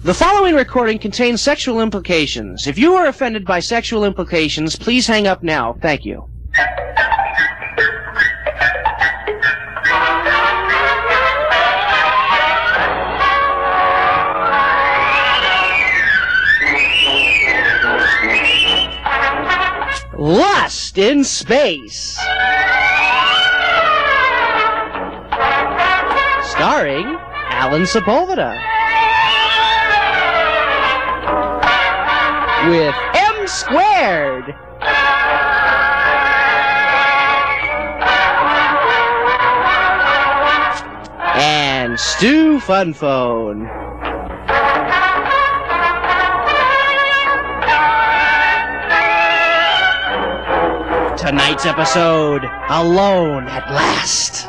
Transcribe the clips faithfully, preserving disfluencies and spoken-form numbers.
The following recording contains sexual implications. If you are offended by sexual implications, please hang up now. Thank you. Lust in Space. Starring Alan Sepulveda. With M Squared. And Stu Funphone. Tonight's episode, Alone at Last.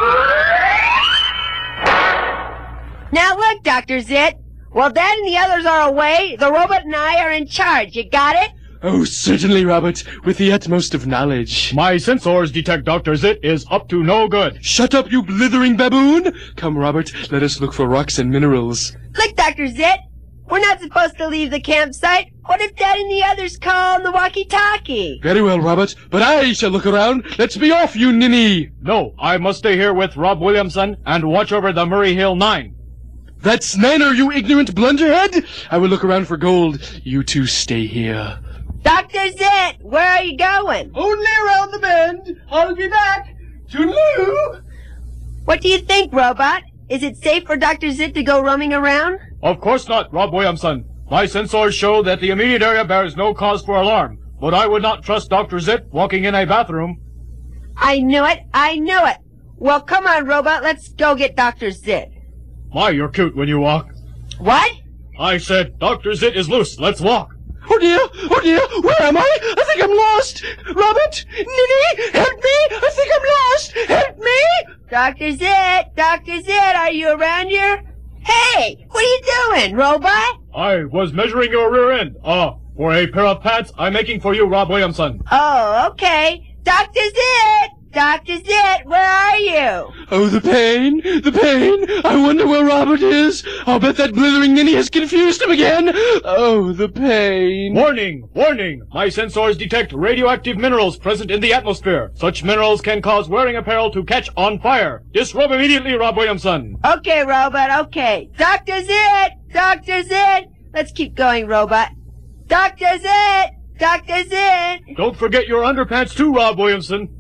Now look, Doctor Zit. While Dad and the others are away, the robot and I are in charge. You got it? Oh, certainly, Robert, with the utmost of knowledge. My sensors detect Doctor Zit is up to no good. Shut up, you blithering baboon! Come, Robert, let us look for rocks and minerals. Look, Doctor Zit. We're not supposed to leave the campsite. What if Dad and the others call on the walkie-talkie? Very well, Robert, but I shall look around. Let's be off, you ninny! No, I must stay here with Rob Williamson and watch over the Murray Hill Nine. That's Niner, you ignorant blunderhead! I will look around for gold. You two stay here. Doctor Zit, where are you going? Only around the bend. I'll be back. Toodaloo! What do you think, Robot? Is it safe for Doctor Zit to go roaming around? Of course not, Rob Williamson. My sensors show that the immediate area bears no cause for alarm, but I would not trust Doctor Zit walking in a bathroom. I knew it, I knew it. Well, come on, Robot, let's go get Doctor Zit. My, you're cute when you walk. What? I said, Doctor Zit is loose, let's walk. Oh dear, oh dear, where am I? I think I'm lost. Robert, Ninny, help me, I think I'm lost. Help me! Doctor Zit, Doctor Zit, are you around here? Hey, what are you doing, Robot? I was measuring your rear end. Ah, for a pair of pants I'm making for you, Rob Williamson. Oh, okay. Doctor Zit! Doctor Zit, where are you? Oh, the pain, the pain. I wonder where Robert is. I'll bet that blithering ninny has confused him again. Oh, the pain. Warning, warning. My sensors detect radioactive minerals present in the atmosphere. Such minerals can cause wearing apparel to catch on fire. Disrobe immediately, Rob Williamson. Okay, Robot, okay. Doctor Zit! Doctor Zit! Let's keep going, Robot. Doctor Zit! Doctor Zit! Don't forget your underpants too, Rob Williamson.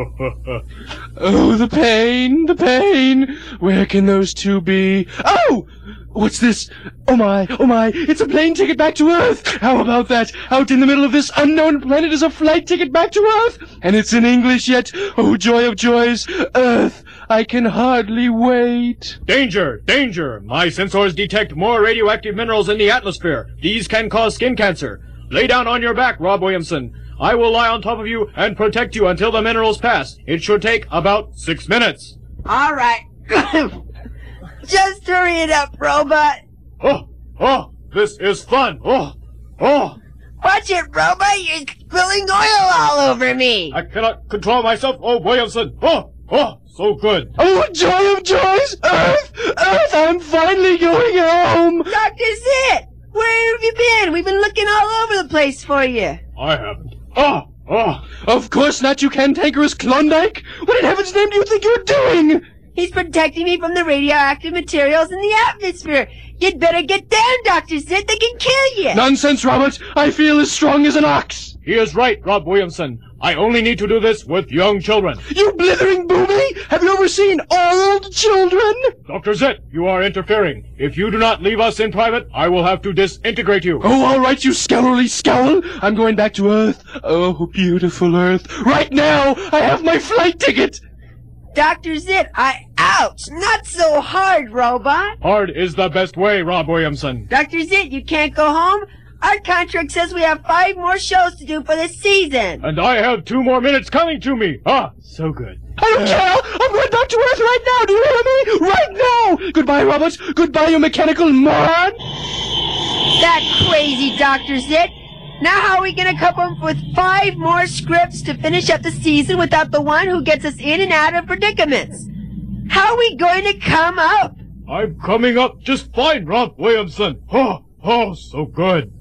Oh, the pain, the pain. Where can those two be? Oh! What's this? Oh my, oh my, it's a plane ticket back to Earth! How about that? Out in the middle of this unknown planet is a flight ticket back to Earth! And it's in English yet. Oh, joy of joys. Earth, I can hardly wait. Danger, danger. My sensors detect more radioactive minerals in the atmosphere. These can cause skin cancer. Lay down on your back, Rob Williamson. I will lie on top of you and protect you until the minerals pass. It should take about six minutes. All right. Just hurry it up, Robot. Oh, oh, this is fun. Oh, oh. Watch it, Robot. You're spilling oil all over me. I cannot control myself. Oh, Williamson. Oh, oh, so good. Oh, joy of joys! Earth! Earth, I'm finally going home! Doctor Zit! Where have you been? We've been looking all over the place for you. I haven't. Oh, oh. Of course not, you cantankerous Klondike! What in heaven's name do you think you're doing? He's protecting me from the radioactive materials in the atmosphere. You'd better get down, Doctor Zit. They can kill you. Nonsense, Robert. I feel as strong as an ox. He is right, Rob Williamson. I only need to do this with young children. You blithering booby! Have you ever seen old children? Doctor Zit, you are interfering. If you do not leave us in private, I will have to disintegrate you. Oh, all right, you scoundrelly scowl. I'm going back to Earth. Oh, beautiful Earth. Right now, I have my flight ticket. Doctor Zit, I... Ouch! Not so hard, Robot. Hard is the best way, Rob Williamson. Doctor Zit, you can't go home? Our contract says we have five more shows to do for this season. And I have two more minutes coming to me. Ah, so good. I don't care! I'm going back to Earth right now! Do you hear me? Right now! Goodbye, Robert. Goodbye, you mechanical moron! That crazy Doctor Zit. Now how are we going to come up with five more scripts to finish up the season without the one who gets us in and out of predicaments? How are we going to come up? I'm coming up just fine, Rob Williamson. Oh, oh, so good.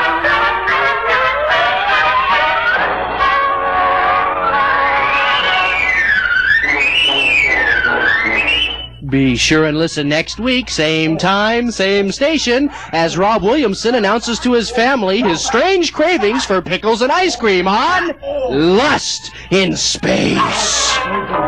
Be sure and listen next week, same time, same station, as Rob Williamson announces to his family his strange cravings for pickles and ice cream on Lust in Space.